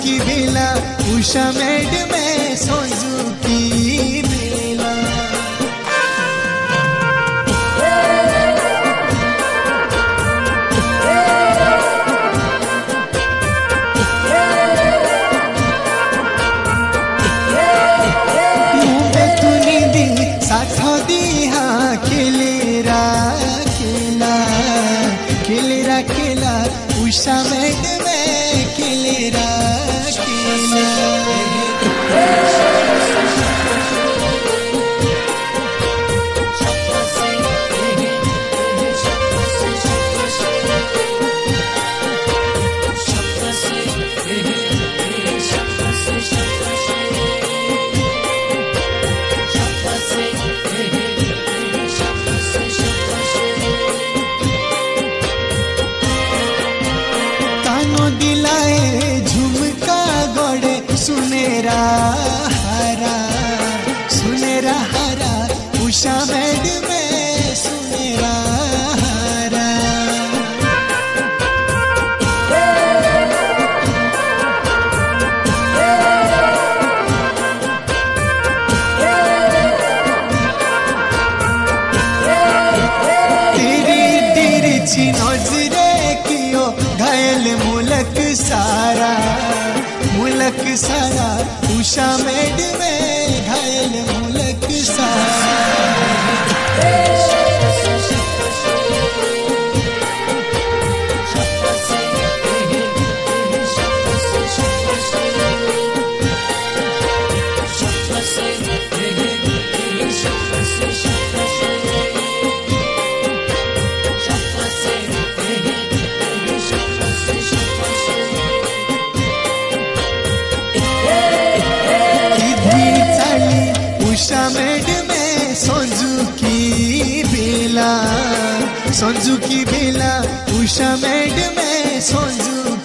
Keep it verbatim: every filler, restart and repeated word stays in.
की बेला उषा मेड में सोजू की बेला मुंबे तुनी दी साठो दी हाँ खेलेरा खेला खेलेरा खेला उषा मेड में खेलेरा खेला दिलाए झुमका गोड़े सुनेरा हरा सुनेरा हरा उषा मेड में सुनेरा हरा तेरी तिरछी नजरे कियो घायल मुलक सारा मुलक सारा उषा मेड में घायल मुलक सारा उषा मेड में सोजू की बेला सोजू की बेला उषा मेड में सोजू